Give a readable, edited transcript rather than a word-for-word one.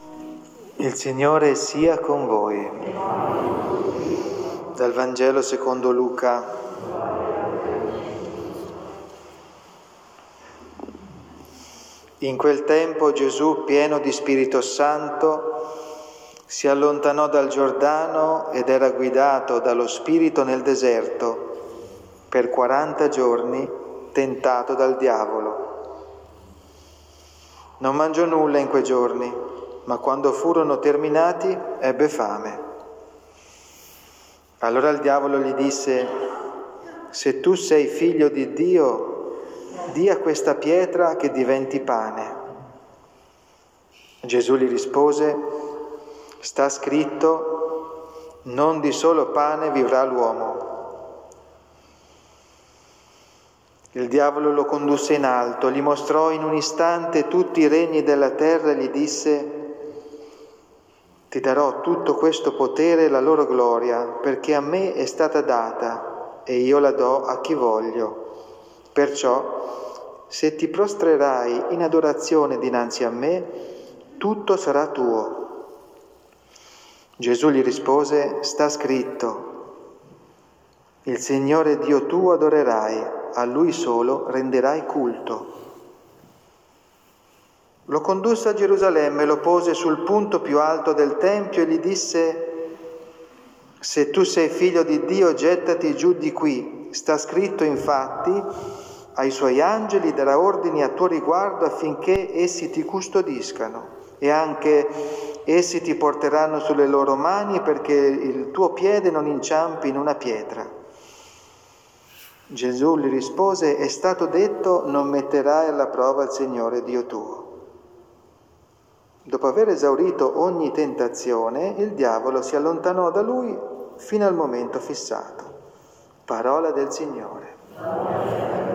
Il Signore sia con voi. Dal Vangelo secondo Luca. In quel tempo Gesù, pieno di Spirito Santo, si allontanò dal Giordano ed era guidato dallo Spirito nel deserto per 40 giorni, tentato dal diavolo. Non mangiò nulla in quei giorni, ma quando furono terminati ebbe fame. Allora il diavolo gli disse: «Se tu sei figlio di Dio, di a questa pietra che diventi pane». Gesù gli rispose: «Sta scritto, non di solo pane vivrà l'uomo». Il diavolo lo condusse in alto, gli mostrò in un istante tutti i regni della terra e gli disse: «Ti darò tutto questo potere e la loro gloria, perché a me è stata data e io la do a chi voglio. Perciò, se ti prostrerai in adorazione dinanzi a me, tutto sarà tuo». Gesù gli rispose: «Sta scritto, il Signore Dio tuo adorerai, a Lui solo renderai culto». Lo condusse a Gerusalemme, lo pose sul punto più alto del Tempio e gli disse: «Se tu sei figlio di Dio, gettati giù di qui. Sta scritto infatti, ai suoi angeli darà ordini a tuo riguardo affinché essi ti custodiscano, e anche essi ti porteranno sulle loro mani perché il tuo piede non inciampi in una pietra». Gesù gli rispose: «È stato detto, non metterai alla prova il Signore Dio tuo». Dopo aver esaurito ogni tentazione, il diavolo si allontanò da lui fino al momento fissato. Parola del Signore.